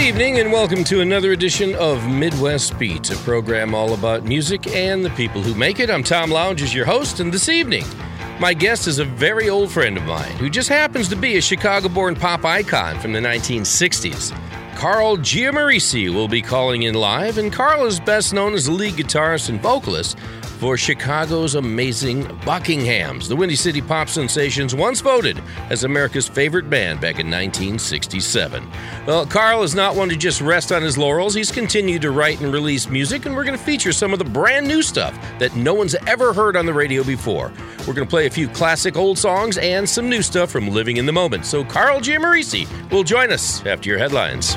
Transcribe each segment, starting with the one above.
evening and welcome to another edition of Midwest Beat, a program all about music and the people who make it. I'm Tom Lounge as your host, and this evening my guest is a very old friend of mine who just happens to be a Chicago-born pop icon from the 1960s. Carl Giammarese will be calling in live, and Carl is best known as the lead guitarist and vocalist for Chicago's amazing Buckinghams, the Windy City pop sensations once voted as America's favorite band back in 1967. Well, Carl is not one to just rest on his laurels. He's continued to write and release music, and we're going to feature some of the brand new stuff that no one's ever heard on the radio before. We're going to play a few classic old songs and some new stuff from Living in the Moment. So Carl Giammarese will join us after your headlines.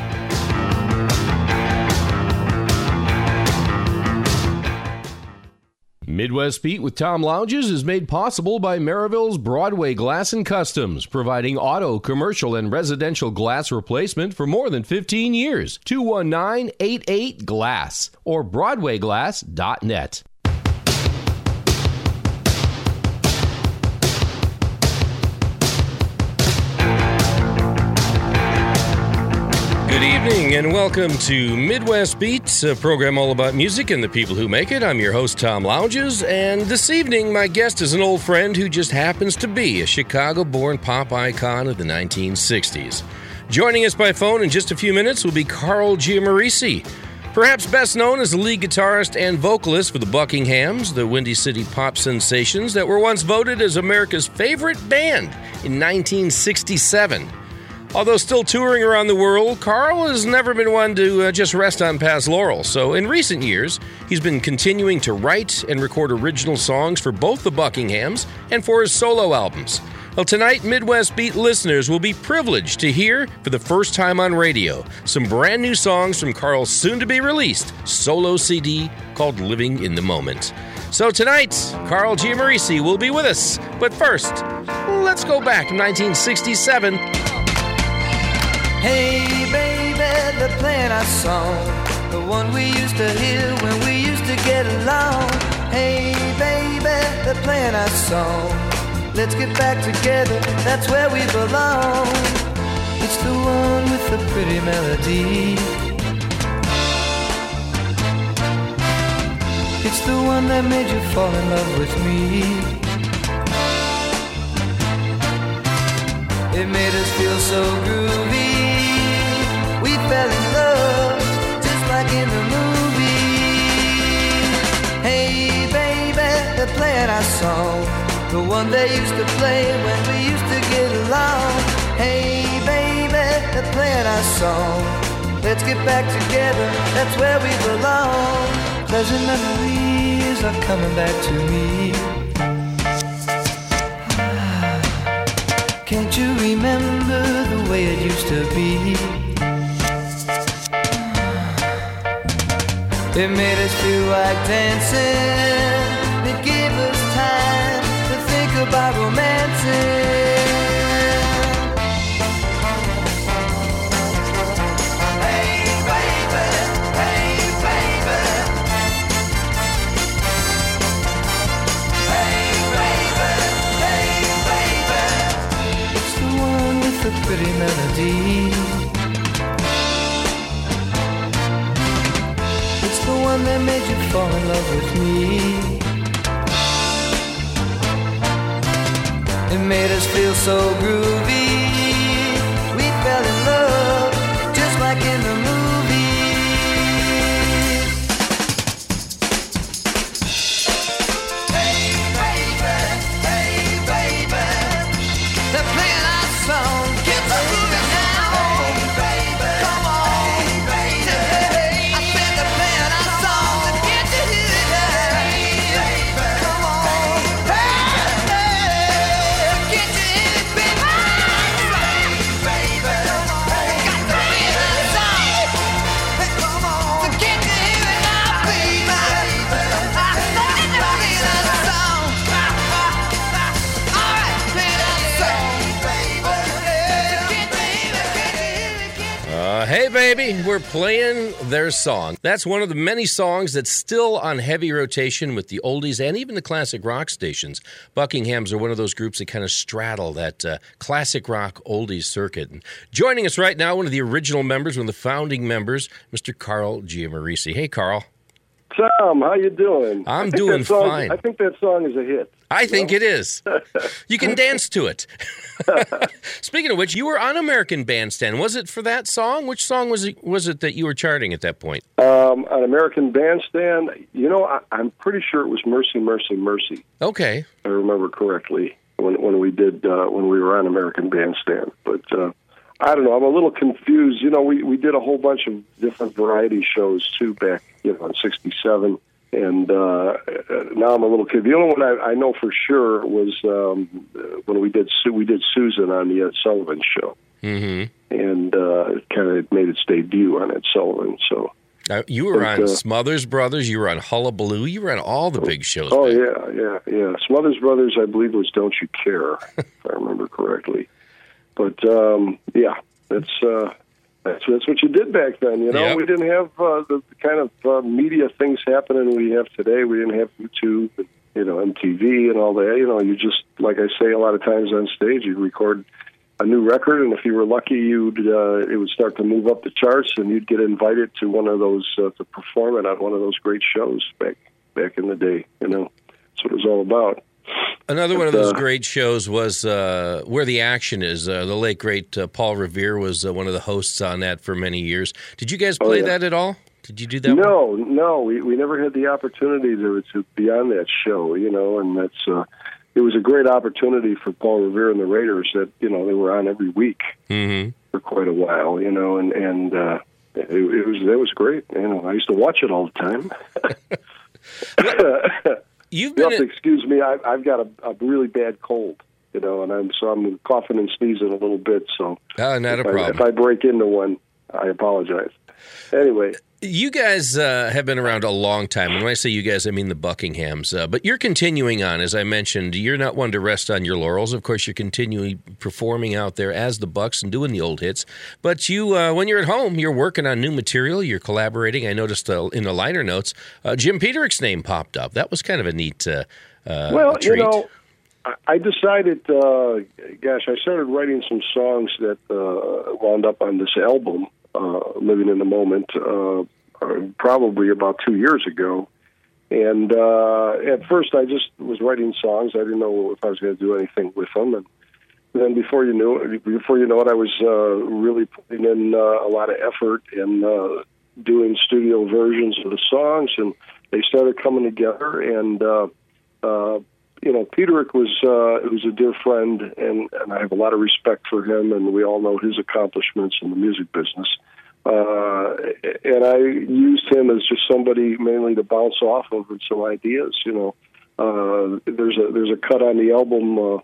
Midwest Beat with Tom Lounges is made possible by Maryville's Broadway Glass and Customs, providing auto, commercial, and residential glass replacement for more than 15 years. 219-88-GLASS or BroadwayGlass.net. Good evening and welcome to Midwest Beats, a program all about music and the people who make it. I'm your host, Tom Lounges, and this evening my guest is an old friend who just happens to be a Chicago-born pop icon of the 1960s. Joining us by phone in just a few minutes will be Carl Giammarese, perhaps best known as the lead guitarist and vocalist for the Buckinghams, the Windy City pop sensations that were once voted as America's favorite band in 1967. Although still touring around the world, Carl has never been one to just rest on past laurels. So in recent years, he's been continuing to write and record original songs for both the Buckinghams and for his solo albums. Well, tonight, Midwest Beat listeners will be privileged to hear, for the first time on radio, some brand new songs from Carl's soon-to-be-released solo CD called Living in the Moment. So tonight, Carl Giammarese will be with us. But first, let's go back to 1967. Hey baby, they're playing our song, the one we used to hear when we used to get along. Hey baby, they're playing our song, let's get back together, that's where we belong. It's the one with the pretty melody, it's the one that made you fall in love with me. It made us feel so groovy, we fell in love, just like in the movie. Hey baby, they're playing our song, the one they used to play when we used to get along. Hey baby, they're playing our song, let's get back together, that's where we belong. Pleasant memories are coming back to me. Can't you remember the way it used to be? It made us feel like dancing, it gave us time to think about romancing. Hey baby, hey baby, hey baby, hey baby. It's the one with the pretty melody, the one that made you fall in love with me. It made us feel so groovy, we fell in love, just like in the movies. Hey baby, hey baby, they're playing our song, get the moving now. Hey baby, come on. Come on, hey, get you in it, baby. Hey, baby, we're playing their song. That's one of the many songs that's still on heavy rotation with the oldies and even the classic rock stations. Buckinghams are one of those groups that kind of straddle that classic rock oldies circuit. And joining us right now, one of the original members, one of the founding members, Mr. Carl Giammarese. Hey, Carl. Tom, how you doing? I'm doing fine. I think that song is a hit. I think it is. You can dance to it. Speaking of which, you were on American Bandstand. Was it for that song? Which song was it that you were charting at that point? On American Bandstand, I'm pretty sure it was Mercy, Mercy, Mercy. Okay. If I remember correctly when we were on American Bandstand. But I don't know. I'm a little confused. We did a whole bunch of different variety shows too back, in '67. And now I'm a little confused. The only one I know for sure was when we did Susan on the Ed Sullivan Show, and it kind of made its debut on Ed Sullivan. So you were on Smothers Brothers, you were on Hullabaloo, you were on all the big shows. Oh yeah. Smothers Brothers, I believe, was Don't You Care, if I remember correctly. But That's what you did back then, Yep. We didn't have the kind of media things happening we have today. We didn't have YouTube, and, MTV and all that. You just, like I say a lot of times on stage, you'd record a new record, and if you were lucky, it would start to move up the charts, and you'd get invited to one of those, to perform it on one of those great shows back in the day. That's what it was all about. Another one of those great shows was Where the Action Is. The late, great Paul Revere was one of the hosts on that for many years. Did you guys play that at all? Did you do that? No. We never had the opportunity to be on that show, and that's it was a great opportunity for Paul Revere and the Raiders that, they were on every week for quite a while, and it was great. I used to watch it all the time. You'll have to excuse me. I've got a really bad cold, and I'm coughing and sneezing a little bit. So, not a problem. If I break into one, I apologize. Anyway, you guys have been around a long time. And when I say you guys, I mean the Buckinghams. But you're continuing on, as I mentioned. You're not one to rest on your laurels. Of course, you're continually performing out there as the Bucks and doing the old hits. But you, when you're at home, you're working on new material. You're collaborating. I noticed in the liner notes, Jim Peterick's name popped up. That was kind of a neat treat. I decided, I started writing some songs that wound up on this album, Living in the Moment, probably about 2 years ago. And at first I just was writing songs. I didn't know if I was going to do anything with them. And then before you know it, I was really putting in a lot of effort in doing studio versions of the songs, and they started coming together. And Peterick was a dear friend, and I have a lot of respect for him, and we all know his accomplishments in the music business. And I used him as just somebody mainly to bounce off of and some ideas. There's a cut on the album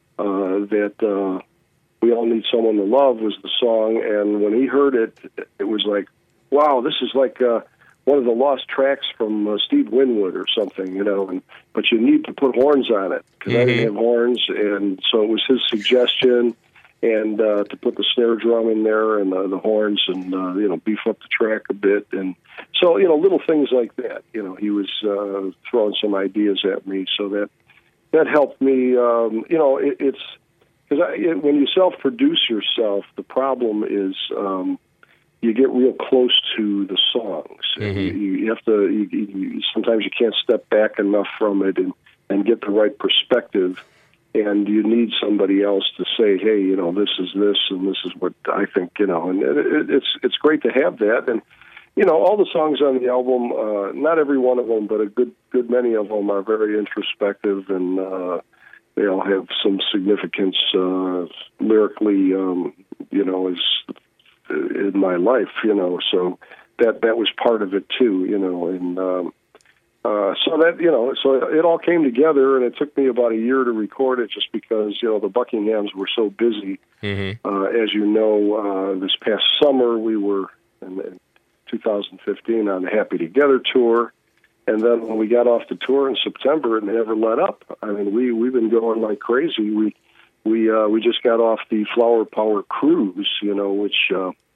that We All Need Someone to Love was the song, and when he heard it, it was like, wow, this is like one of the lost tracks from Steve Winwood or something, but you need to put horns on it, because I didn't have horns, and so it was his suggestion, and to put the snare drum in there and the horns and, beef up the track a bit. And so, little things like that, he was throwing some ideas at me, so that helped me. It's because when you self-produce yourself, the problem is you get real close to the songs. You have to. Sometimes you can't step back enough from it and get the right perspective. And you need somebody else to say, hey, this is this, and this is what I think, and it's great to have that. And, all the songs on the album, not every one of them, but a good many of them are very introspective, and they all have some significance lyrically, as in my life, so that was part of it too, and so that, so it all came together, and it took me about a year to record it just because, the Buckinghams were so busy. As you know, this past summer we were in 2015 on the Happy Together tour, and then when we got off the tour in September, it never let up. I mean, we've been going like crazy. We just got off the Flower Power cruise, which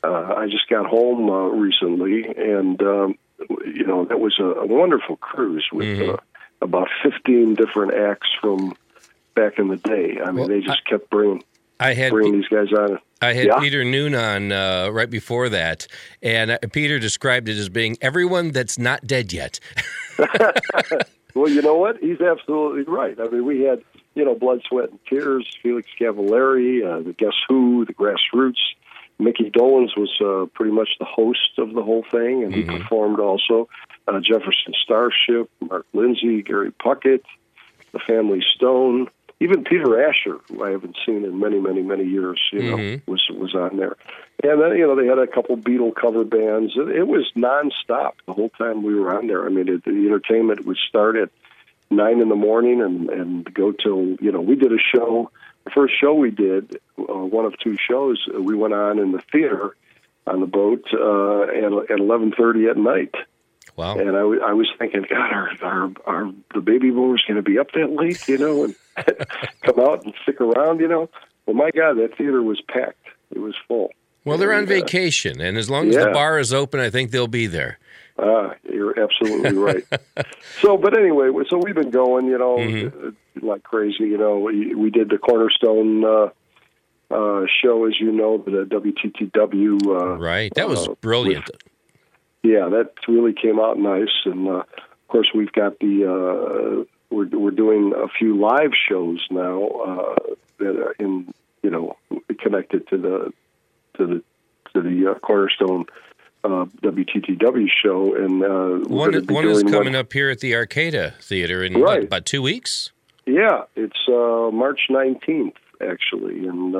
I just got home recently, and that was a wonderful cruise with about 15 different acts from back in the day. I mean, they just kept bringing these guys on. I had Peter Noon on right before that, and Peter described it as being everyone that's not dead yet. Well, you know what? He's absolutely right. I mean, we had, Blood, Sweat, and Tears, Felix Cavallari, the Guess Who, the Grassroots. Mickey Dolenz was pretty much the host of the whole thing, and he performed also. Jefferson Starship, Mark Lindsay, Gary Puckett, the Family Stone, even Peter Asher, who I haven't seen in many, many, many years, was on there. And then, they had a couple Beatle cover bands. It was nonstop the whole time we were on there. I mean, the entertainment would start at 9 in the morning and go till, we did a show. The first show we did, one of two shows, we went on in the theater on the boat at 11:30 at night. Wow! And I was thinking, God, are the baby boomers going to be up that late, and come out and stick around, Well, my God, that theater was packed. It was full. Well, they're on vacation, and as long as the bar is open, I think they'll be there. You're absolutely right. But anyway, we've been going, like crazy. We did the Cornerstone show, as you know, the WTTW. Right, that was brilliant. That really came out nice, and of course we've got we're doing a few live shows now that are connected to the Cornerstone WTTW show, and one is coming up here at the Arcata Theater in about 2 weeks. Yeah, it's March 19th actually, and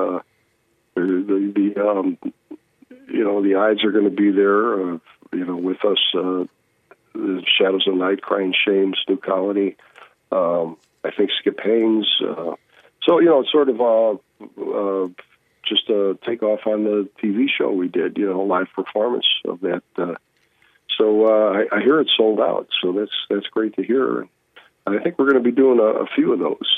the Ides are going to be there, with us. The Shadows of Night, Crying Shame, New Colony. I think Skip Haynes. It's sort of just a takeoff on the TV show we did, live performance of that. I hear it's sold out, so that's great to hear. And I think we're going to be doing a few of those.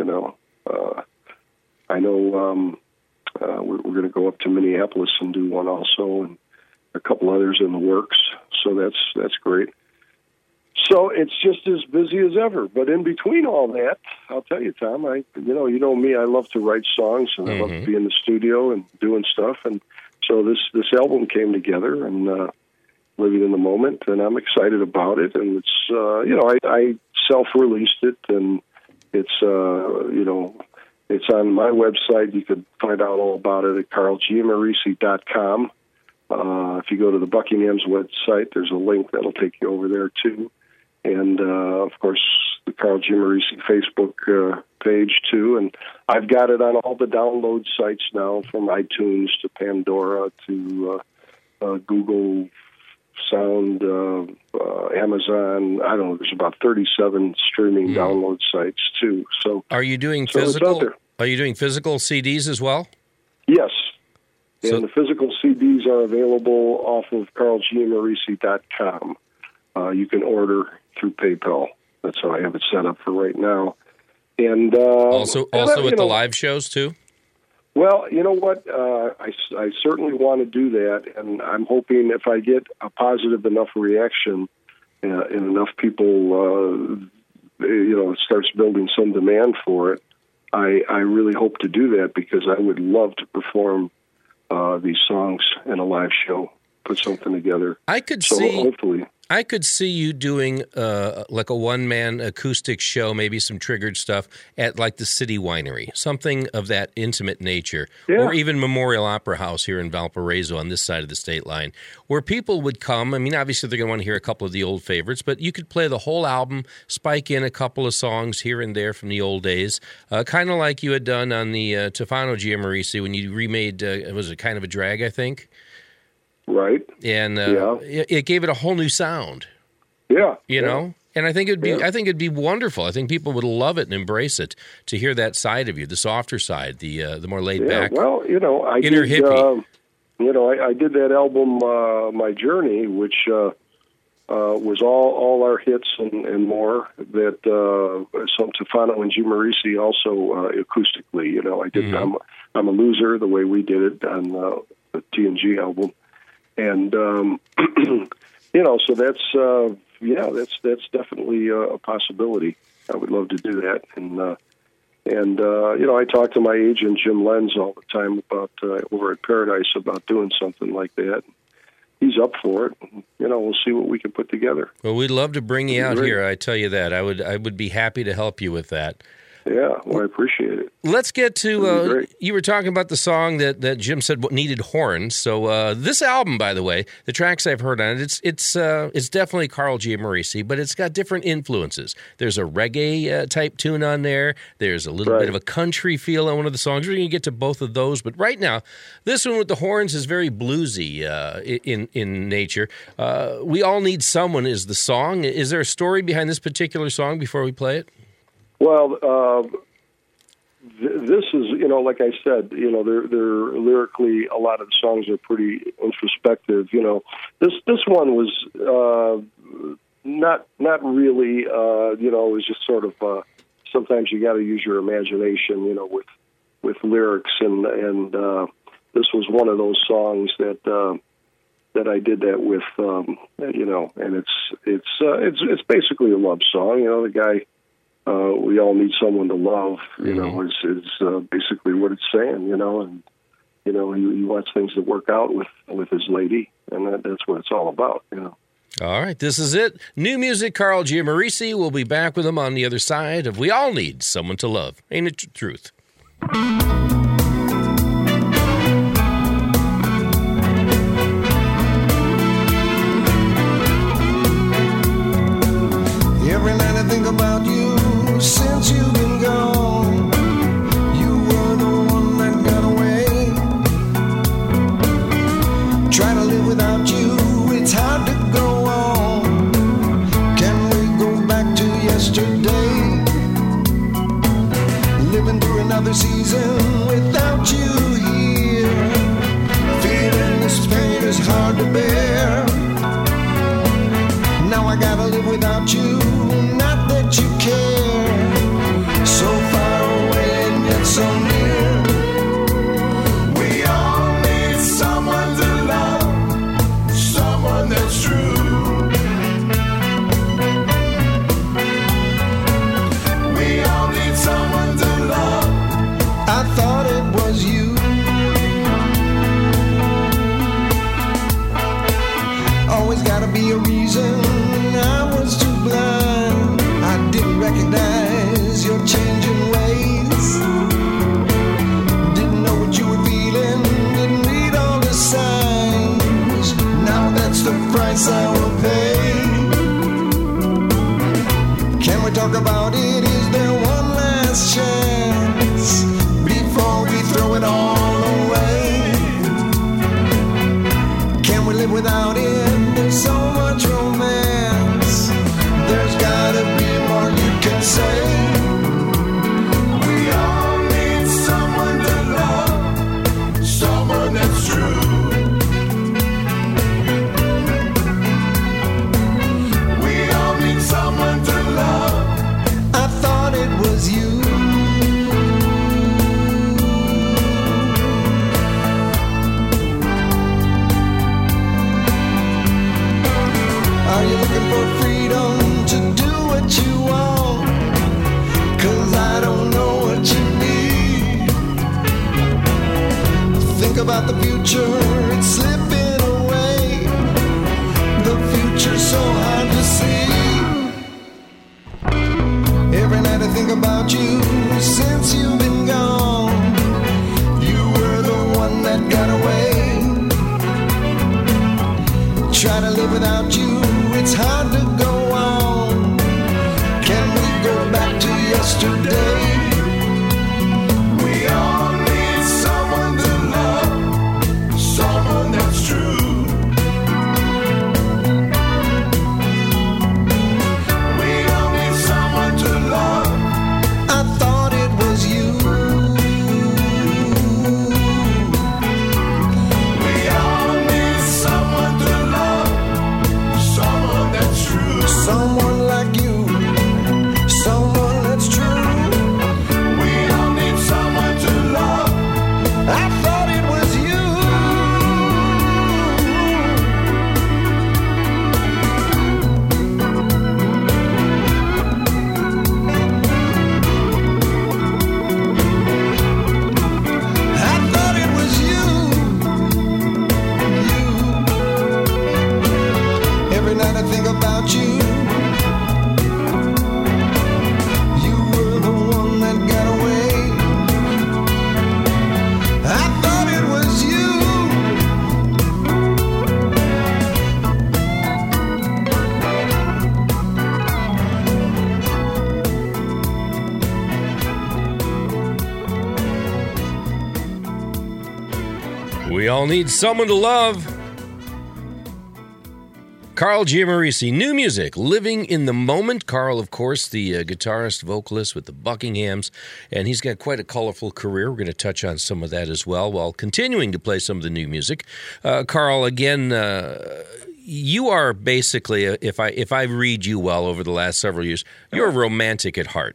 I know we're going to go up to Minneapolis and do one also, and a couple others in the works. So that's great. So it's just as busy as ever. But in between all that, I'll tell you, Tom, you know me, I love to write songs, and I love to be in the studio and doing stuff. And so this album came together, and living in the moment, and I'm excited about it. And it's, I self-released it, and it's, it's on my website. You could find out all about it at carlgiammarisi.com. If you go to the Buckingham's website, there's a link that'll take you over there, too. And, of course, the Carl Giammarisi Facebook page, too. And I've got it on all the download sites now, from iTunes to Pandora to Google Sound, Amazon. I don't know, there's about 37 streaming download sites, too. So, are you doing physical? Are you doing physical CDs as well? Yes. And the physical CDs are available off of carlgiammarisi.com. You can order through PayPal. That's how I have it set up for right now. And also with the live shows too. Well, you know what? I certainly want to do that, and I'm hoping if I get a positive enough reaction and enough people, it starts building some demand for it. I really hope to do that, because I would love to perform these songs in a live show, put something together. I could see you doing like a one-man acoustic show, maybe some triggered stuff at like the City Winery, something of that intimate nature, or even Memorial Opera House here in Valparaiso on this side of the state line, where people would come. I mean, obviously they're going to want to hear a couple of the old favorites, but you could play the whole album, spike in a couple of songs here and there from the old days, kind of like you had done on the Tufano Giammarisi when you remade, was it Kind of a Drag, I think? Right. And it gave it a whole new sound. Yeah. You know? And I think it'd be wonderful. I think people would love it and embrace it, to hear that side of you, the softer side, the more laid back. Well, I inner did, hippie. I did that album, My Journey, which was all our hits and more. That some Tufano and Giammarisi also acoustically. I did. I'm a Loser, the way we did it on the TNG album. And, so that's definitely a possibility. I would love to do that. And I talk to my agent, Jim Lenz, all the time about over at Paradise about doing something like that. He's up for it. We'll see what we can put together. Well, we'd love to bring you out here. I tell you that. I would be happy to help you with that. Yeah, well, I appreciate it. Let's get to, you were talking about the song that Jim said needed horns. So this album, by the way, the tracks I've heard on it, it's definitely Carl Giammarese, but it's got different influences. There's a reggae type tune on there. There's a little bit of a country feel on one of the songs. We're going to get to both of those. But right now, this one with the horns is very bluesy in nature. We All Need Someone is the song. Is there a story behind this particular song before we play it? Well, this is, like I said, they're lyrically, a lot of the songs are pretty introspective. This one was not really, it was just sort of, sometimes you got to use your imagination, with lyrics, and this was one of those songs that I did that with, and it's basically a love song. The guy. We all need someone to love, is basically what it's saying, and, he wants things to work out with his lady, and that's what it's all about, All right, this is it. New music, Carl Giammarese. We'll be back with him on the other side of We All Need Someone to Love. Ain't it the truth? Every night I think about you. Since you've been gone, you were the one that got away. Try to live without you, it's hard to go on. Can we go back to yesterday? Living through another season without you here. Feeling this pain is hard to bear. Now I gotta live without you, not that you care. So far away and yet so near. We all need someone to love, someone that's true. We all need someone to love. I thought it was you. Always gotta be a reason. I was too blind. I didn't recognize your changing ways. Didn't know what you were feeling. Didn't read all the signs. Now that's the price I will pay. Can we talk about it? Is there one last chance before we throw it all away? Can we live without it? There's so much romance. There's gotta be more you can say. We all need someone to love, someone that's true. We all need someone to love. I thought it was you. Are you looking for freedom to do what you want? 'Cause I don't know what you need. Think about the future, it's slipping away. The future's so hard to see. Every night I think about you since you've been gone. You were the one that got away. Try to live without you, it's hard to go on. Can we go back to yesterday? We all need someone to love, someone that's true. We all need someone to love. I thought it was you. We all need someone to love, someone that's true. Someone like you, someone that's true. We all need someone to love. Carl Giammarese, new music, Living in the Moment. Carl, of course, the guitarist, vocalist with the Buckinghams, and he's got quite a colorful career. We're going to touch on some of that as well while continuing to play some of the new music. Carl, again, you are basically, if I read you well over the last several years, you're a romantic at heart.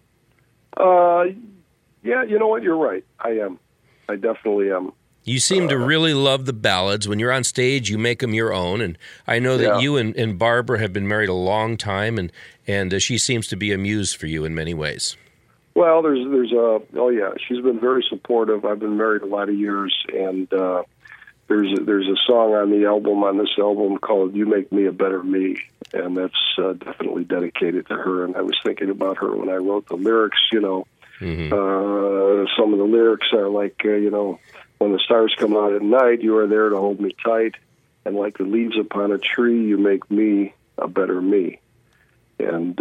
Yeah, you know what? You're right. I am. I definitely am. You seem to really love the ballads. When you're on stage, you make them your own. And I know that you and Barbara have been married a long time, and she seems to be a muse for you in many ways. Well, she's been very supportive. I've been married a lot of years, and there's a song on this album called "You Make Me a Better Me," and that's definitely dedicated to her. And I was thinking about her when I wrote the lyrics. You know, some of the lyrics are like, when the stars come out at night, you are there to hold me tight, and like the leaves upon a tree, you make me a better me. And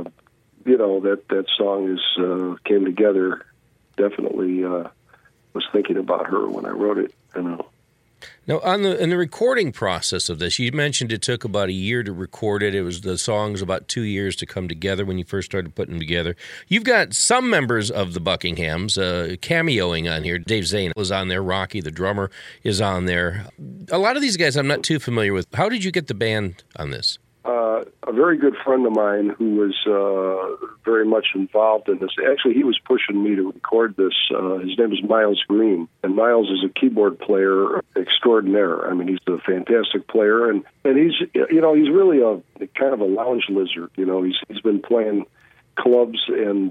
that song came together. Definitely was thinking about her when I wrote it. Now, in the recording process of this, you mentioned it took about a year to record it. It was the songs about 2 years to come together when you first started putting them together. You've got some members of the Buckinghams cameoing on here. Dave Zane is on there. Rocky, the drummer, is on there. A lot of these guys I'm not too familiar with. How did you get the band on this? A very good friend of mine who was very much involved in this. Actually, he was pushing me to record this. His name is Miles Green, and Miles is a keyboard player extraordinaire. I mean, he's a fantastic player, and he's he's really a kind of a lounge lizard. He's been playing clubs, and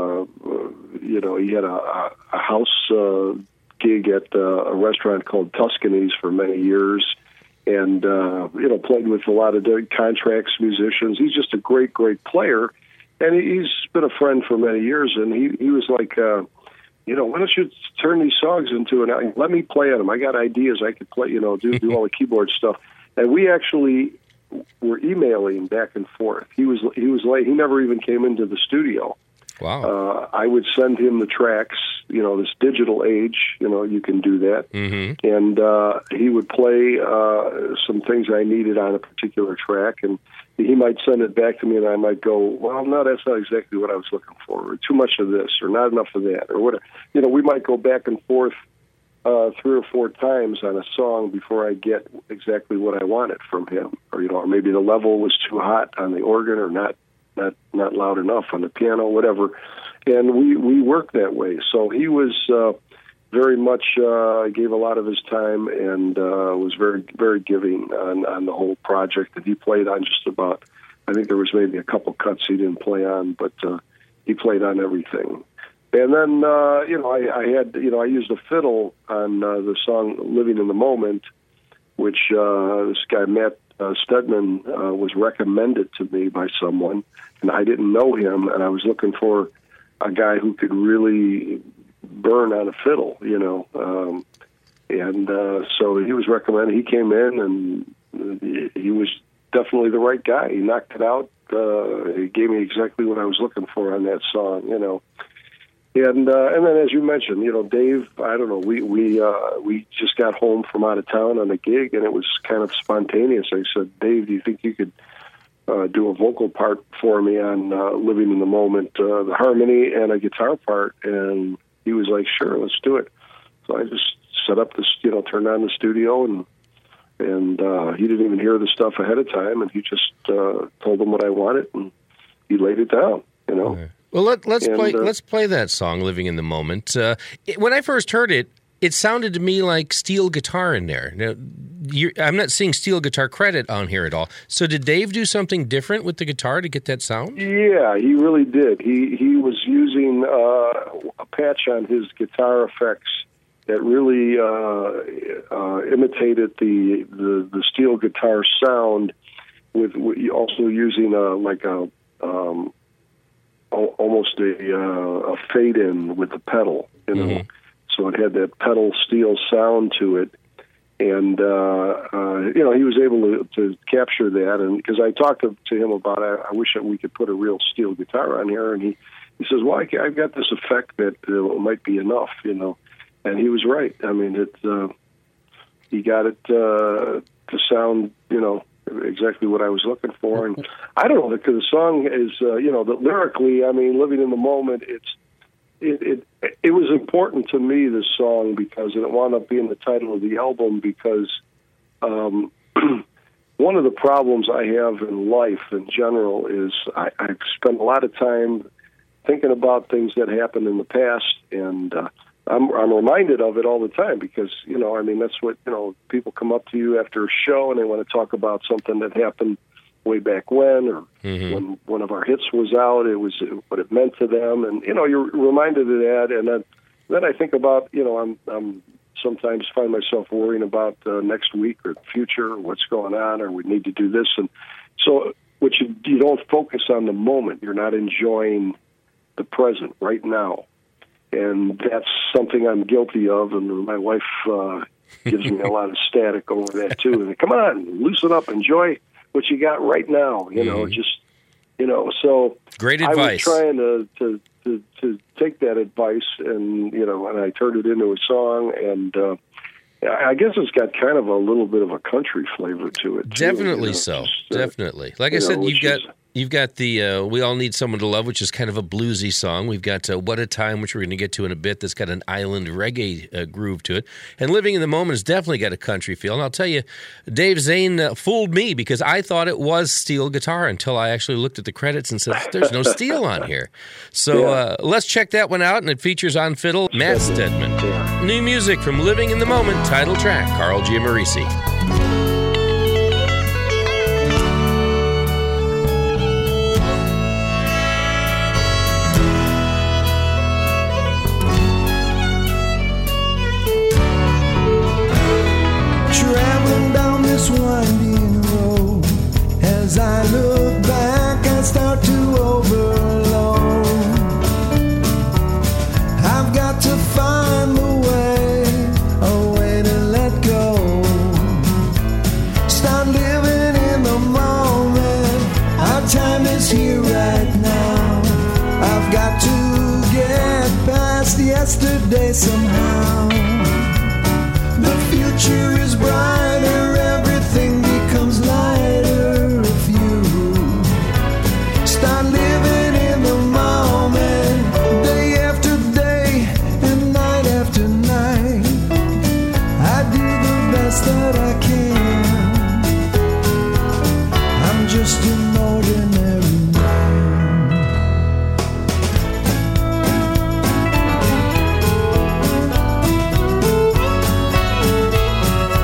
he had a house gig at a restaurant called Tuscany's for many years. And, played with a lot of contracts, musicians. He's just a great, great player. And he's been a friend for many years. And he was like, why don't you turn these songs into an album? Let me play on them. I got ideas. I could play, do all the keyboard stuff. And we actually were emailing back and forth. He was late. He never even came into the studio. Wow. I would send him the tracks, this digital age, you can do that. Mm-hmm. And he would play some things I needed on a particular track, and he might send it back to me, and I might go, well, no, that's not exactly what I was looking for, or too much of this, or not enough of that, or whatever. We might go back and forth 3 or 4 times on a song before I get exactly what I wanted from him, or maybe the level was too hot on the organ, or not loud enough on the piano, whatever. And we worked that way. So he was very much gave a lot of his time and was very, very giving on the whole project. And he played on just about, I think there was maybe a couple cuts he didn't play on, but he played on everything. And then, I used a fiddle on the song Living in the Moment, which this guy, Matt Stedman, was recommended to me by someone, and I didn't know him, and I was looking for a guy who could really burn on a fiddle, so he was recommended. He came in, and he was definitely the right guy. He knocked it out. He gave me exactly what I was looking for on that song, And then, as you mentioned, Dave, I don't know, we just got home from out of town on a gig, and it was kind of spontaneous. I said, Dave, do you think you could do a vocal part for me on Living in the Moment, the harmony and a guitar part? And he was like, sure, let's do it. So I just set up this, turned on the studio, and he didn't even hear the stuff ahead of time, and he just told him what I wanted, and he laid it down, Okay. Well, let's play that song, Living in the Moment. When I first heard it, it sounded to me like steel guitar in there. Now, I'm not seeing steel guitar credit on here at all. So did Dave do something different with the guitar to get that sound? Yeah, he really did. He was using a patch on his guitar effects that really imitated the steel guitar sound, with also using almost a fade in with the pedal, Mm-hmm. So it had that pedal steel sound to it, and he was able to capture that. And because I talked to him about it, I wish that we could put a real steel guitar on here, and he says, well, I've got this effect that might be enough, and he was right. I mean, he got it to sound, exactly what I was looking for. And I don't know, because the song is, lyrically, I mean, living in the moment, it was important to me, this song, because it wound up being the title of the album, because one of the problems I have in life in general is I've spent a lot of time thinking about things that happened in the past, and I'm reminded of it all the time, because, that's what, people come up to you after a show and they want to talk about something that happened way back when, or when one of our hits was out, it was what it meant to them. And, you're reminded of that. And then I think about, I'm sometimes find myself worrying about next week or the future, or what's going on, or we need to do this. And so, which you don't focus on the moment. You're not enjoying the present right now. And that's something I'm guilty of, and my wife gives me a lot of static over that too. And come on, loosen up, enjoy what you got right now. So great advice. I was trying to take that advice, and and I turned it into a song, and I guess it's got kind of a little bit of a country flavor to it. Definitely so. Definitely. Like I said, you've got the We All Need Someone to Love, which is kind of a bluesy song. We've got What a Time, which we're going to get to in a bit, that's got an island reggae groove to it. And Living in the Moment has definitely got a country feel. And I'll tell you, Dave Zane fooled me, because I thought it was steel guitar until I actually looked at the credits and said, there's no steel on here. So let's check that one out, and it features on fiddle Matt Stedman. Yeah. New music from Living in the Moment, title track, Carl Giammarisi. Winding road. As I look back, I start to overload. I've got to find a way to let go. Start living in the moment. Our time is here right now. I've got to get past yesterday somehow. The future is brighter. Everything becomes lighter if you start living in the moment, day after day and night after night. I do the best that I can. I'm just an ordinary man.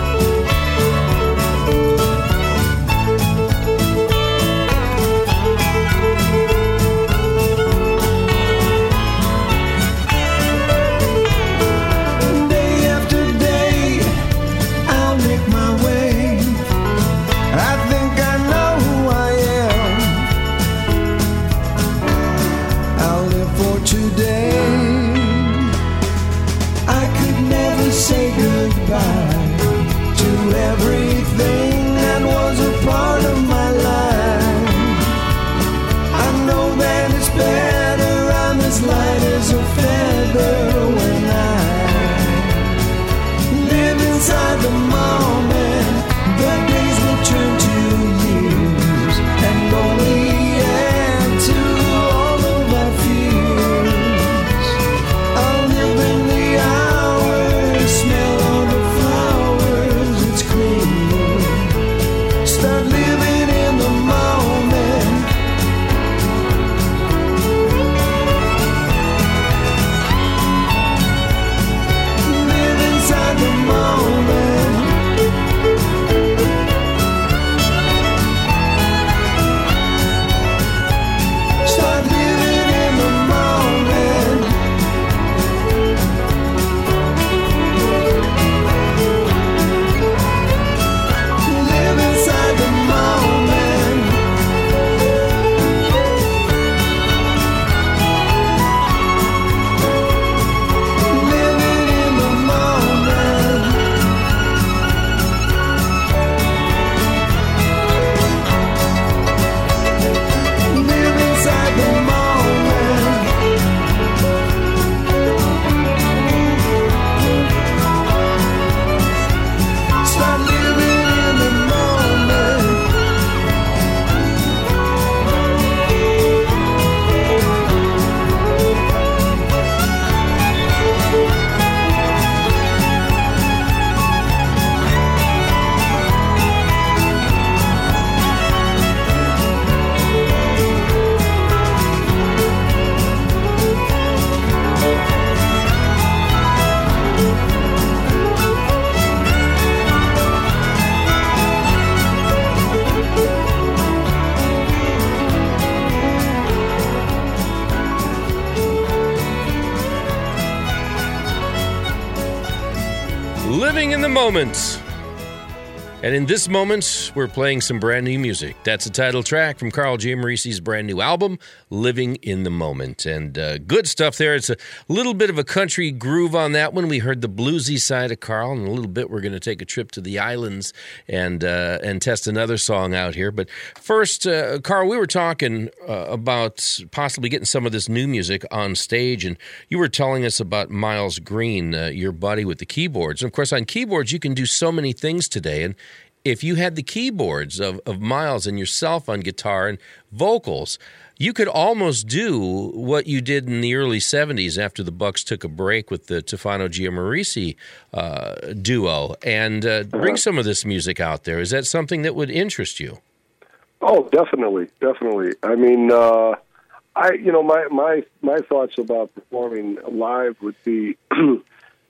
Living in the Moment. And in this moment, we're playing some brand new music. That's the title track from Carl Giammarisi's brand new album, Living in the Moment. And good stuff there. It's a little bit of a country groove on that one. We heard the bluesy side of Carl. In a little bit, we're going to take a trip to the islands and test another song out here. But first, Carl, we were talking about possibly getting some of this new music on stage. And you were telling us about Miles Green, your buddy with the keyboards. And of course, on keyboards, you can do so many things today. And if you had the keyboards of Miles and yourself on guitar and vocals, you could almost do what you did in the early 70s after the Bucks took a break with the Tufano Giammarisi duo and bring some of this music out there. Is that something that would interest you? Oh, definitely. I mean, my thoughts about performing live would be on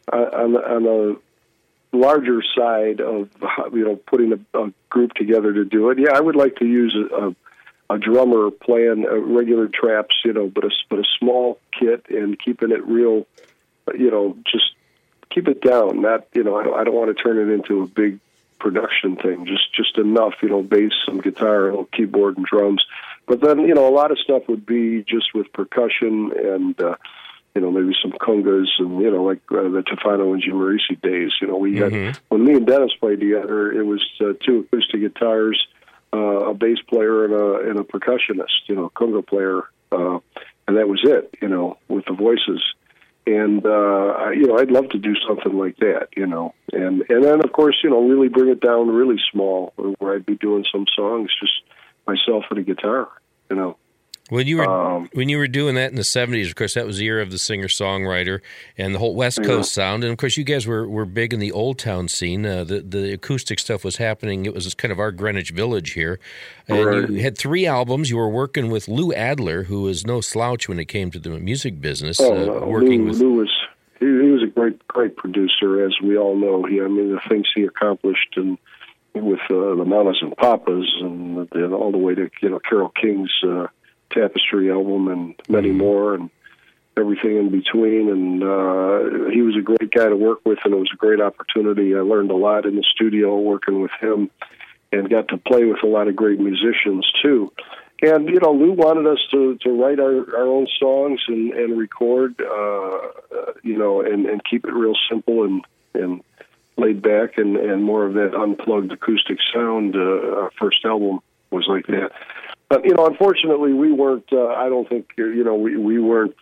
a larger side of putting a group together to do it. Yeah, I would like to use a drummer playing regular traps, but a small kit and keeping it real, just keep it down. Not, I don't want to turn it into a big production thing. Just enough, bass, some guitar, a little keyboard and drums. But then, a lot of stuff would be just with percussion and maybe some congas and, like the Tufano and Giammarisi days. We had, when me and Dennis played together, it was two acoustic guitars, a bass player and a percussionist, conga player, and that was it, with the voices. And, I'd love to do something like that, and then, of course, really bring it down really small, where I'd be doing some songs, just myself and a guitar, When you were doing that in the 70s, of course, that was the era of the singer-songwriter and the whole West Coast sound. And, of course, you guys were big in the Old Town scene. The acoustic stuff was happening. It was kind of our Greenwich Village here. And you had 3 albums. You were working with Lou Adler, who was no slouch when it came to the music business. Lou was a great producer, as we all know. The things he accomplished and with the Mamas and Papas and all the way to, Carole King's Tapestry album and many more and everything in between. And he was a great guy to work with, and it was a great opportunity. I learned a lot in the studio working with him and got to play with a lot of great musicians too. And, Lou wanted us to write our own songs and record, and keep it real simple and laid back and more of that unplugged acoustic sound. Our first album was like that. But, unfortunately, we weren't, I don't think, we weren't,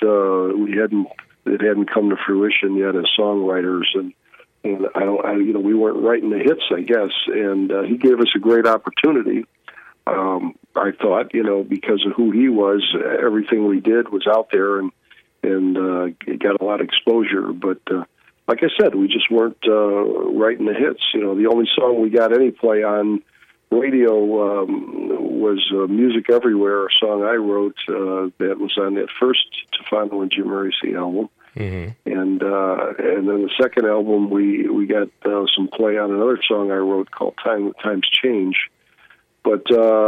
it hadn't come to fruition yet as songwriters. And we weren't writing the hits, I guess. And he gave us a great opportunity. I thought, because of who he was, everything we did was out there and it got a lot of exposure. But, like I said, we just weren't writing the hits. The only song we got any play on radio was Music Everywhere, a song I wrote that was on that first Tufano and Giammarisi album. And then the second album, we got some play on another song I wrote called Times Change. But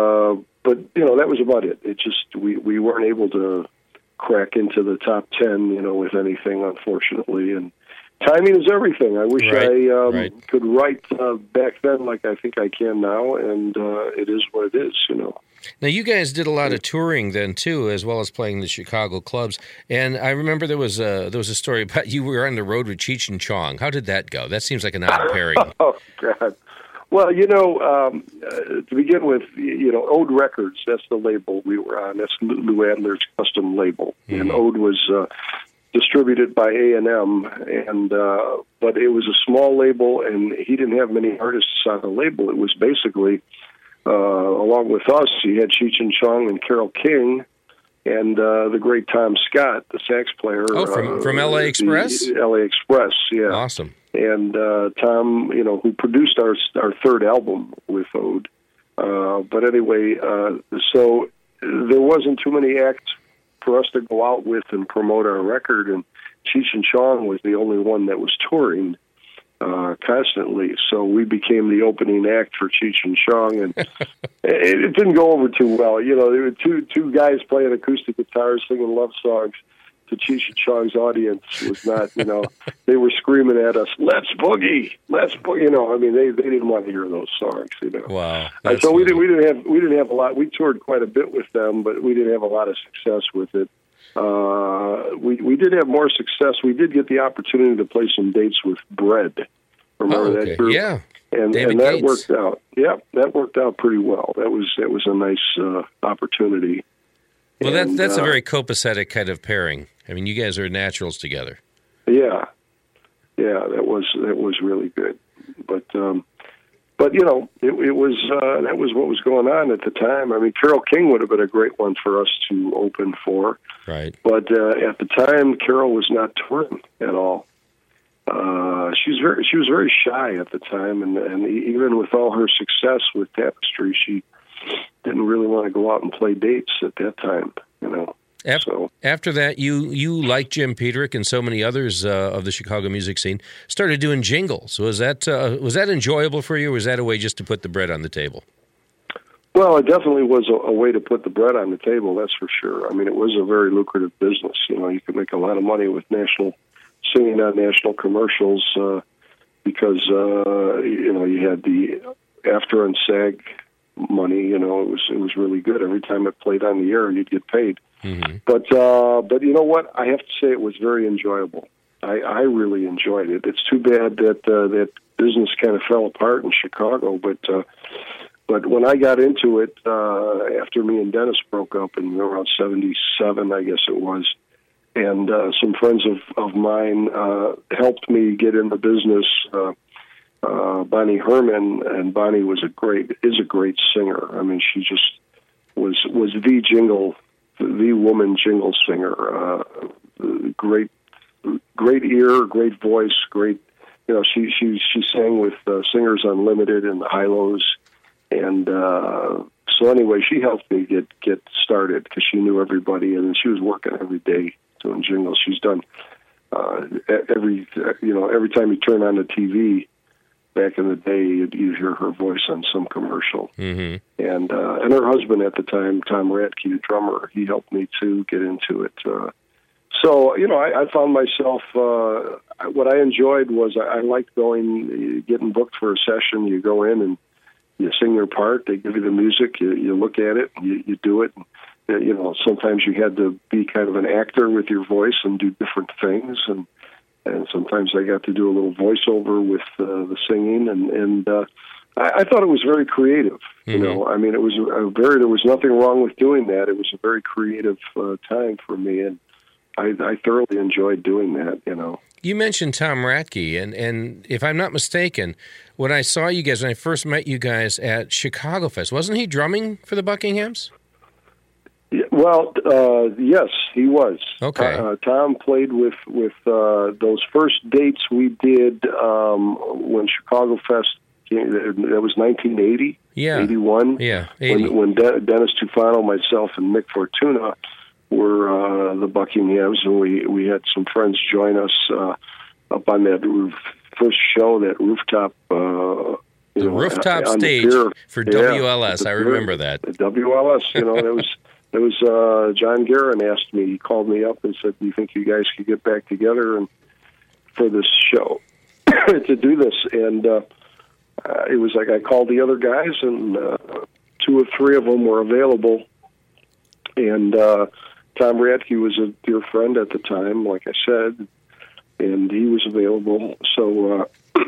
that was about it. It just, we weren't able to crack into the top 10, with anything, unfortunately. And timing is everything. I wish I could write back then like I think I can now, and it is what it is, Now, you guys did a lot of touring then, too, as well as playing the Chicago clubs. And I remember there was a story about you were on the road with Cheech and Chong. How did that go? That seems like an odd pairing. Oh, God. Well, to begin with, Ode Records, that's the label we were on. That's Lou Adler's custom label. And Ode was distributed by A&M, but it was a small label, and he didn't have many artists on the label. It was basically, along with us, he had Cheech and Chong and Carole King, and the great Tom Scott, the sax player. Oh, from L.A. Express? L.A. Express, yeah. Awesome. And Tom, who produced our third album with Ode. But anyway, so there wasn't too many acts for us to go out with and promote our record, and Cheech and Chong was the only one that was touring constantly. So we became the opening act for Cheech and Chong, and it didn't go over too well. There were two guys playing acoustic guitars singing love songs to Cheech and Chong's audience was not, they were screaming at us, let's boogie. I mean, they didn't want to hear those songs, Wow. And so we didn't have a lot. We toured quite a bit with them, but we didn't have a lot of success with it. We did have more success. We did get the opportunity to play some dates with Bread. Remember that group? Yeah. And that worked out. Yeah, that worked out pretty well. That was a nice opportunity. Well, that's a very copacetic kind of pairing. I mean, you guys are naturals together. Yeah, that was really good. But it was that was what was going on at the time. I mean, Carole King would have been a great one for us to open for. Right. But at the time, Carole was not touring at all. She was very shy at the time, and even with all her success with Tapestry, she didn't really want to go out and play dates at that time, After that, you like Jim Peterick and so many others of the Chicago music scene, started doing jingles. Was that enjoyable for you, or was that a way just to put the bread on the table? Well, it definitely was a way to put the bread on the table, that's for sure. I mean, it was a very lucrative business. You could make a lot of money with singing on national commercials because, you had the AFTRA and SAG money. It was really good. Every time it played on the air, you'd get paid. Mm-hmm. But you know what? I have to say it was very enjoyable. I really enjoyed it. It's too bad that that business kind of fell apart in Chicago. But when I got into it, after me and Dennis broke up in around 77, I guess it was, and some friends of mine helped me get in the business. Bonnie Herman, and Bonnie is a great singer. I mean, she just was the woman jingle singer. Great ear, great voice, great. She sang with Singers Unlimited and the Hi-Los, and so anyway, she helped me get started because she knew everybody, and she was working every day doing jingles. She's done every time you turn on the TV. Back in the day, you'd hear her voice on some commercial. Mm-hmm. And her husband at the time, Tom Radke, the drummer, he helped me to get into it. So I found myself. What I enjoyed was I liked getting booked for a session. You go in and you sing your part. They give you the music. You look at it. You do it. Sometimes you had to be kind of an actor with your voice and do different things, and sometimes I got to do a little voiceover with the singing, and I thought it was very creative. Mm-hmm. I mean, it was there was nothing wrong with doing that. It was a very creative time for me, and I thoroughly enjoyed doing that. You mentioned Tom Radke, and if I'm not mistaken, when I first met you guys at Chicago Fest, wasn't he drumming for the Buckinghams? Well, yes, he was. Okay. Tom played with those first dates we did when Chicago Fest came. That was 1980, 81. Yeah, 80. When Dennis Tufano, myself, and Mick Fortuna were the Buckinghams, and we had some friends join us up on that first show, that rooftop. The rooftop stage for WLS. I remember that. The WLS, It was John Guerin asked me. He called me up and said, "Do you think you guys could get back together and for this show to do this?" And it was like I called the other guys, and 2 or 3 of them were available. And Tom Radke was a dear friend at the time, like I said, and he was available. So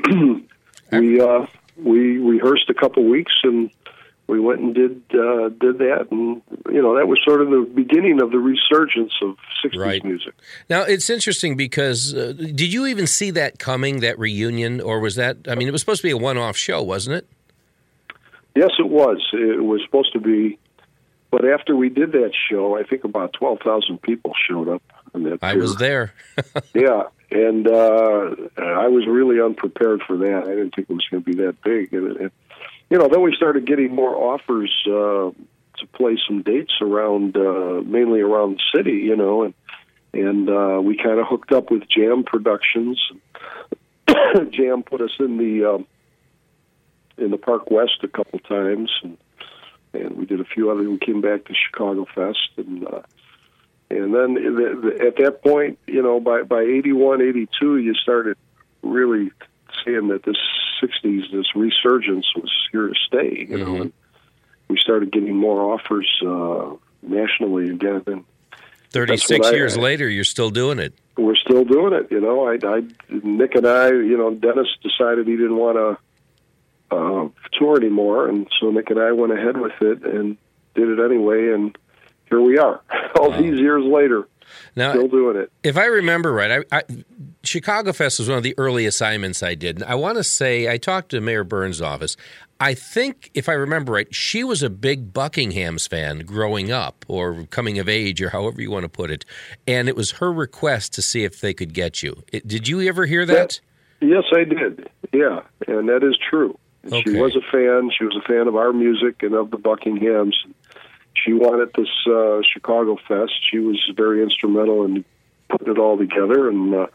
we rehearsed a couple weeks, and we went and did that, and that was sort of the beginning of the resurgence of 60s music. Now, it's interesting because did you even see that coming, that reunion, or was that, it was supposed to be a one-off show, wasn't it? Yes, it was. It was supposed to be, but after we did that show, I think about 12,000 people showed up on that. I was there. Yeah, and I was really unprepared for that. I didn't think it was going to be that big, and then we started getting more offers to play some dates around, mainly around the city, and we kind of hooked up with Jam Productions. Jam put us in the Park West a couple times, and we did a few other. We came back to Chicago Fest, and And then at that point, by 81, 82, you started really seeing that this 60s, this resurgence was here to stay, and we started getting more offers nationally again. And 36 years later, you're still doing it. We're still doing it, Nick and I, Dennis decided he didn't want to tour anymore, and so Nick and I went ahead with it and did it anyway, and here we are, all these years later, now, still doing it. If I remember right, Chicago Fest was one of the early assignments I did. I want to say I talked to Mayor Burns' office. I think, if I remember right, she was a big Buckingham's fan growing up or coming of age or however you want to put it, and it was her request to see if they could get you. Did you ever hear that? Yes, I did, yeah, and that is true. Okay. She was a fan. She was a fan of our music and of the Buckinghams. She wanted this Chicago Fest. She was very instrumental in putting it all together,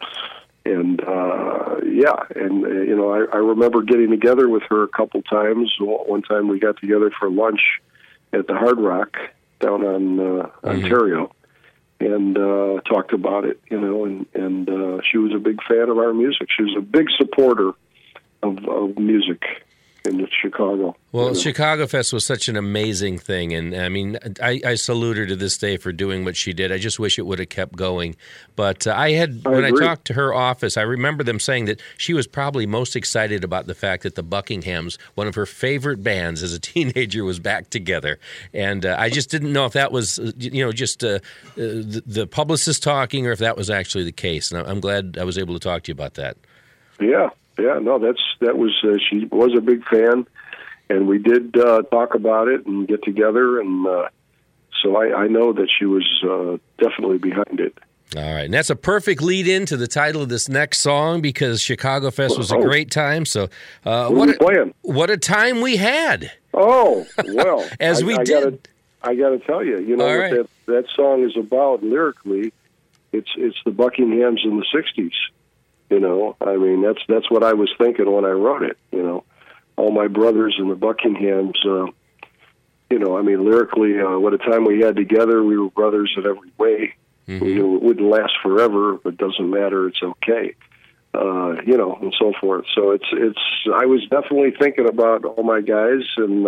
I remember getting together with her a couple times. One time we got together for lunch at the Hard Rock down on Ontario, and talked about it. And she was a big fan of our music. She was a big supporter of music in Chicago. Well, Chicago Fest was such an amazing thing, and I mean, I salute her to this day for doing what she did. I just wish it would have kept going. But when I talked to her office, I remember them saying that she was probably most excited about the fact that the Buckinghams, one of her favorite bands as a teenager, was back together. And I just didn't know if that was, just the publicist talking or if that was actually the case. And I'm glad I was able to talk to you about that. Yeah. Yeah, no, that was she was a big fan, and we did talk about it and get together, and so I know that she was definitely behind it. All right, and that's a perfect lead-in to the title of this next song because Chicago Fest was a great time. So, what a time we had! Oh, well, as we did. I got to tell you, what that song is about lyrically. It's the Buckinghams in the '60s. I mean, that's what I was thinking when I wrote it. All my brothers in the Buckinghams. I mean, lyrically, what a time we had together. We were brothers in every way. Mm-hmm. We knew it wouldn't last forever, but it doesn't matter. It's okay. And so forth. So it's. I was definitely thinking about all my guys, and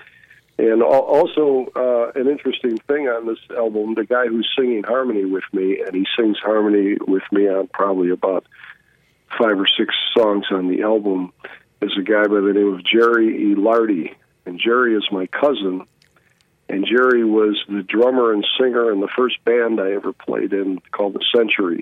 also an interesting thing on this album. The guy who's singing harmony with me, and he sings harmony with me on probably about 5 or 6 songs on the album, is a guy by the name of Jerry E. Lardy. And Jerry is my cousin. And Jerry was the drummer and singer in the first band I ever played in called the Centuries,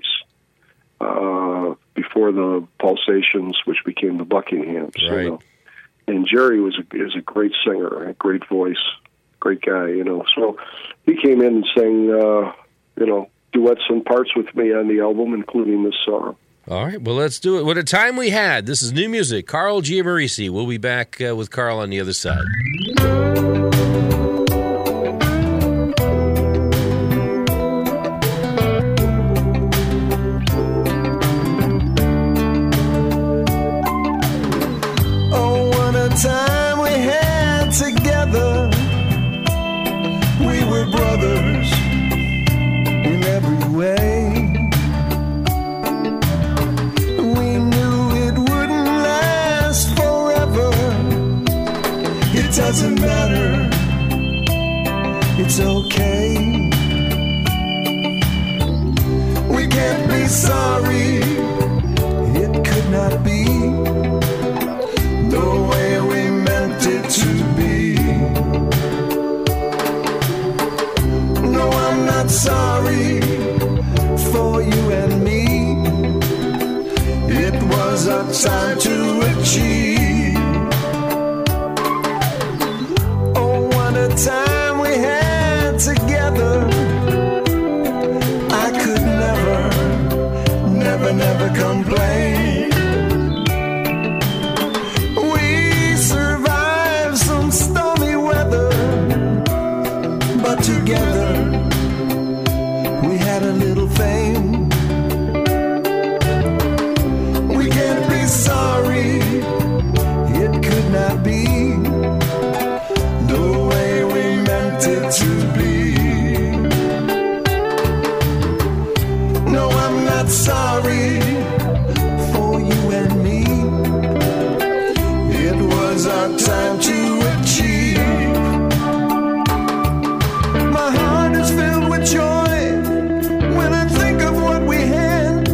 before the Pulsations, which became the Buckinghams. Right. And Jerry is a great singer, a great voice, great guy, So he came in and sang, duets and parts with me on the album, including this song. All right, well, let's do it. What a time we had. This is new music. Carl Giammarese. We'll be back with Carl on the other side. Oh, what a time we had together. We were brothers in every way. It doesn't matter, it's okay. We can't be sorry, it could not be the way we meant it to be. No, I'm not sorry for you and me. It was our time to achieve. Time we had together, I could never complain. We survived some stormy weather, but together we had a little fame. We can't be sorry, it could not be the way to be. sorry for you and me. It was our time to achieve. My heart is filled with joy when I think of what we had.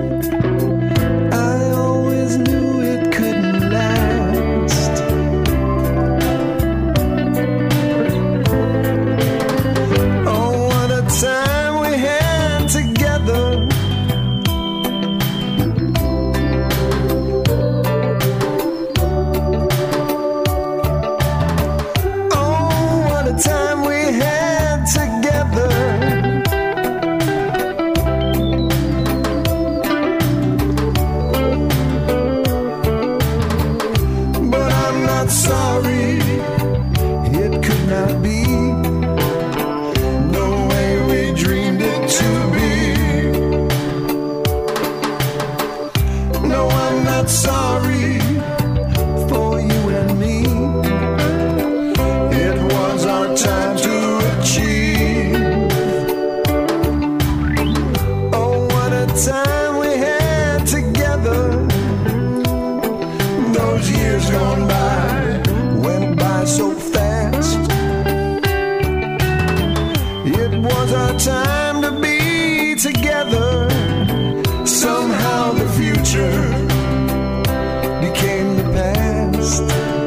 I always knew it couldn't last. Oh, what a time we had together. Oh, what a time we had together. But I'm not sorry, it could not be. No way we dreamed it to be. No, I'm not sorry for you and me. It was our time to achieve. Oh, what a time we had together. Those years gone by went by so fast. It was our time to be together. Somehow the future became the past.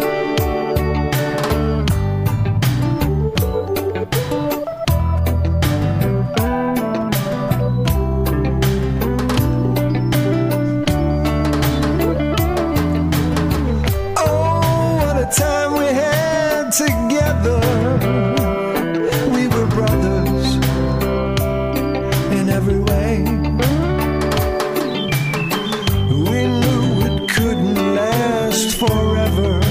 Oh, what a time we had together. We were brothers in every way. We knew it couldn't last forever.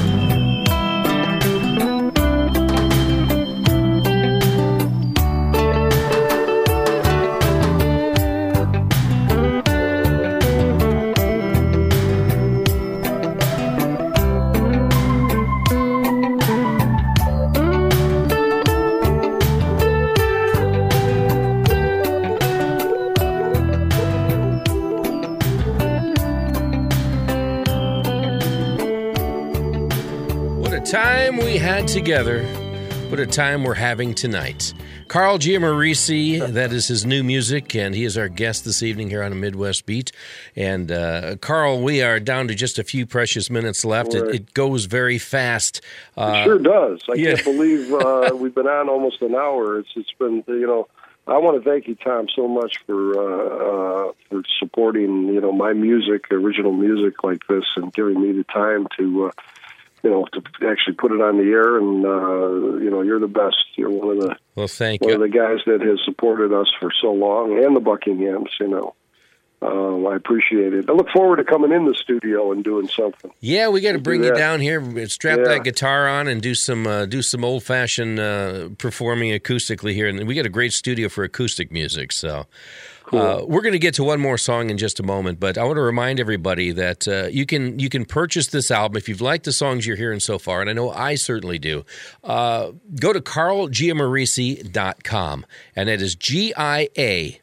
What a time we had together. What a time we're having tonight. Carl Giammarese, that is his new music, and he is our guest this evening here on a Midwest Beat. And Carl, we are down to just a few precious minutes left. Right. It goes very fast. It sure does. I yeah. can't believe we've been on almost an hour. It's been, I want to thank you, Tom, so much for supporting, my music, original music like this, and giving me the time to actually put it on the air. And you're the best. You're one of the thank one you. of the guys that has supported us for so long, and the Buckinghams. I appreciate it. I look forward to coming in the studio and doing something. Yeah, we got to bring you that. down here, strap that guitar on, and do some old fashioned performing acoustically here. And we got a great studio for acoustic music. So Cool. we're going to get to one more song in just a moment, but I want to remind everybody that you can purchase this album if you've liked the songs you're hearing so far, and I know I certainly do. Go to carlgiammarese.com, and that is GIAMMARESE,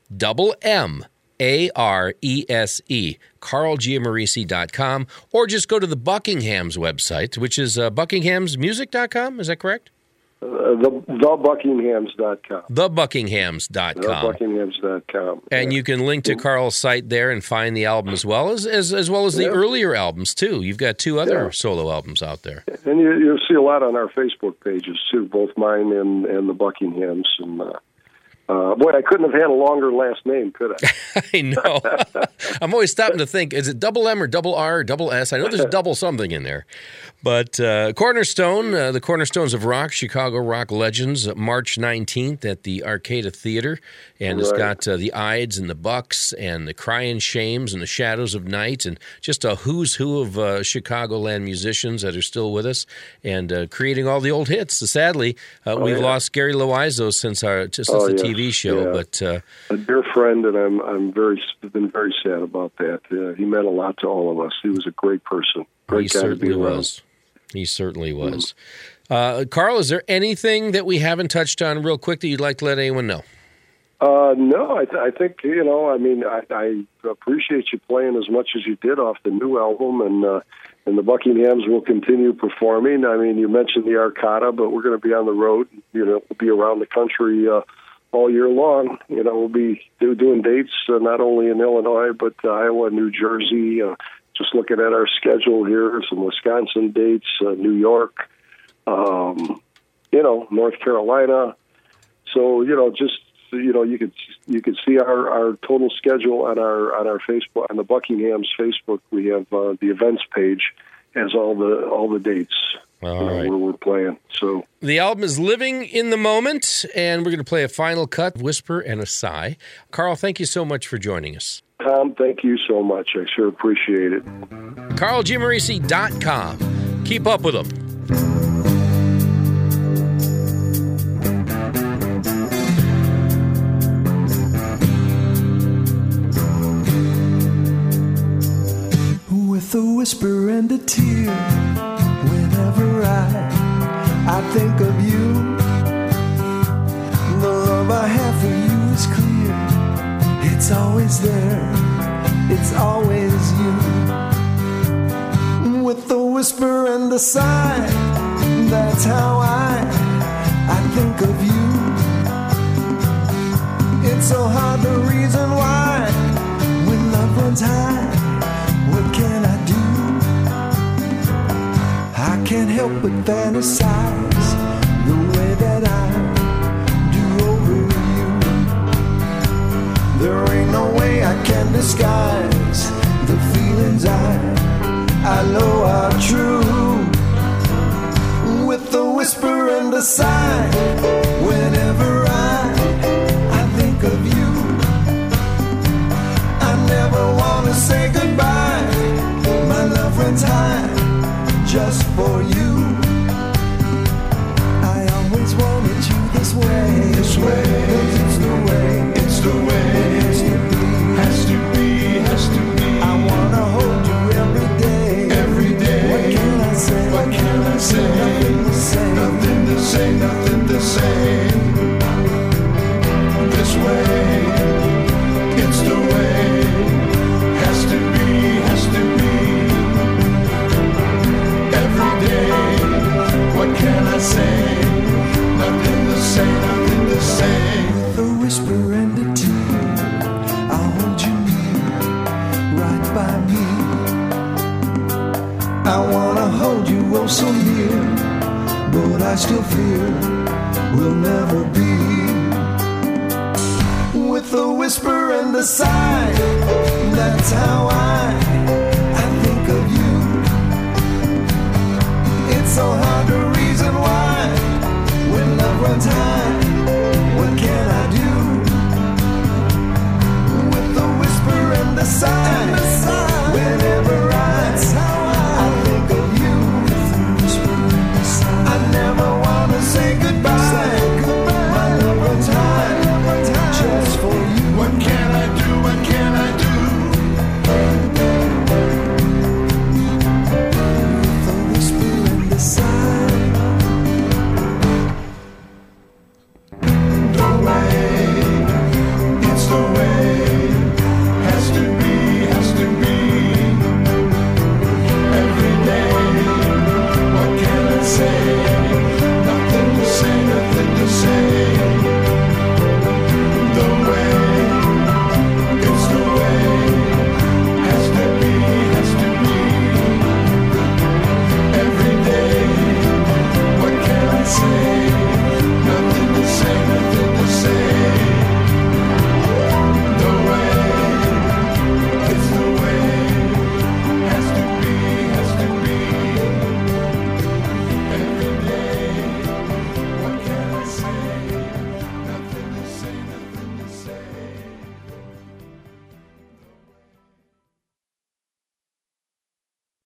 carlgiammarese.com, or just go to the Buckinghams website, which is buckinghamsmusic.com. Is that correct? TheBuckinghams.com. TheBuckinghams.com. TheBuckinghams.com. And you can link to Carl's site there and find the album as well as the earlier albums, too. You've got two other solo albums out there. And you'll see a lot on our Facebook pages, too, both mine and the Buckinghams. And boy, I couldn't have had a longer last name, could I? I know. I'm always stopping to think, is it double M or double R or double S? I know there's double something in there. But Cornerstone, the Cornerstones of Rock, Chicago Rock Legends, March 19th at the Arcada Theater. And it's got the Ides and the Bucks and the Crying Shames and the Shadows of Night, and just a who's who of Chicagoland musicians that are still with us and creating all the old hits. So sadly, we've lost Gary Loizo since the TV show. But a dear friend, and I'm been very sad about that. He meant a lot to all of us. He was a great person. Great guy to be around. He certainly was. Carl, is there anything that we haven't touched on real quick that you'd like to let anyone know? No, I think, I appreciate you playing as much as you did off the new album, and the Buckinghams will continue performing. I mean, you mentioned the Arcada, but we're going to be on the road. We'll be around the country all year long. We'll be doing dates not only in Illinois, but Iowa, New Jersey. Just looking at our schedule here, some Wisconsin dates, New York, North Carolina. So, you could see our total schedule on our Facebook, on the Buckingham's Facebook. We have the events page has all the dates right. where we're playing. So the album is Living in the Moment, and we're going to play a final cut, Whisper and a Sigh. Carl, thank you so much for joining us. Tom, thank you so much. I sure appreciate it. CarlGiammarese.com. Keep up with him. With a whisper and a tear, whenever I think of you, the love I have for you is clear. It's always there, it's always you. With a whisper and a sigh, that's how I think of you. It's so hard to reason why when love runs high. What can I do? I can't help but fantasize the way that I do over you. There ain't no way I can disguise the feelings I know are true. With a whisper and a sigh, whenever I think of you, I never want to say goodbye. My love runs high just for you. I always wanted you this way. This way. It's the way. It's the way. It has to be. Has to be. Has to be. I wanna hold you every day. Every day. What can I say? What can I say? Nothing to say. Nothing to say. Nothing to say. This way. It's the way. Has to be. Has to be. Every day. What can I say? Nothing to say. Nothing to say. With a whisper and a tear, I'll hold you near, right by me. I wanna hold you oh so near, but I still fear we'll never be. With a whisper and a sigh, that's how I